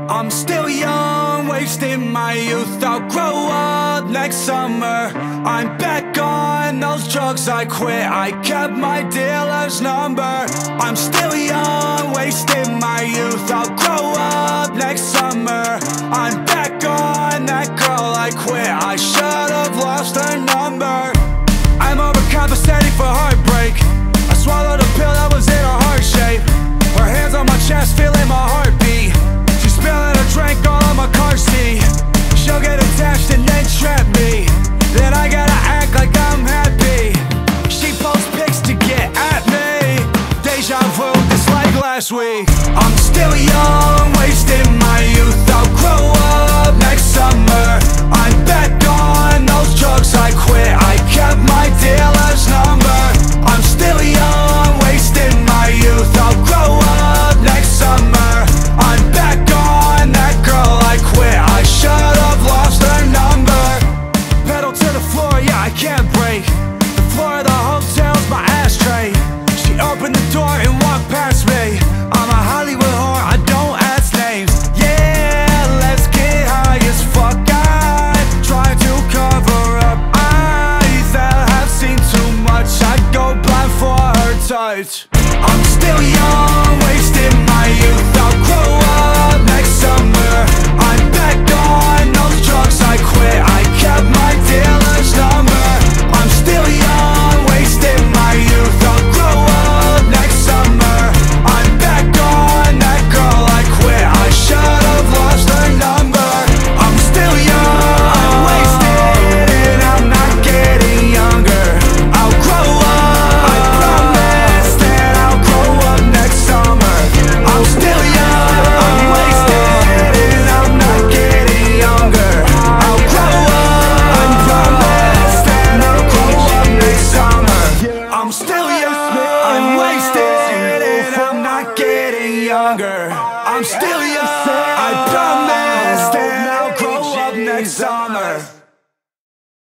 I'm still young, wasting my youth. I'll grow up next summer. I'm back on those drugs I quit. I kept my dealer's number. I'm still young, wasting my youth. I'll grow up next summer. I'm back on that girl I quit. I should've lost her number. I'm overcompensating for heartbreak. I swallowed a pill that was in her heart shape. Her hands on my chest, feeling my heartbeat. She's spilling a drink all on my car seat. She'll get attached and then trap me. Then I gotta act like I'm happy. She posts pics to get at me. Deja vu, just like last week. I'm still young, wasting my youth. I'll grow up next summer. I'm back on those drugs I quit. I kept my dealer's number. I'm still young, wasting my youth. I'll grow up next summer. I'm back on that girl I quit. I should've lost her number. Pedal to the floor, yeah, I can't break. The floor of the hotel's my ashtray. She opened the door and walked past me. I'm a Hollywood whore, I don't ask names. Yeah, let's get high as fuck. I try to cover up eyes that have seen too much. I go blind for her touch. I'm still young, wasting my youth. I'll grow up next summer. I'm back on those drugs I quit. I kept my dealer's number. I'm still young, wasting my youth. I'll grow up next summer. I'm back on that girl I quit. I should've lost her number. I'm still young, I'm wasted, and I'm not getting younger. I'll grow up, I promise that I'll grow up next summer. I'm still young, I'm wasted, and I'm not getting younger. I'll grow up, I promise that I'll grow up next summer. I'm still young, I'm wasted, and I'm not getting younger. I'm still young, I promise that I'll grow up next summer.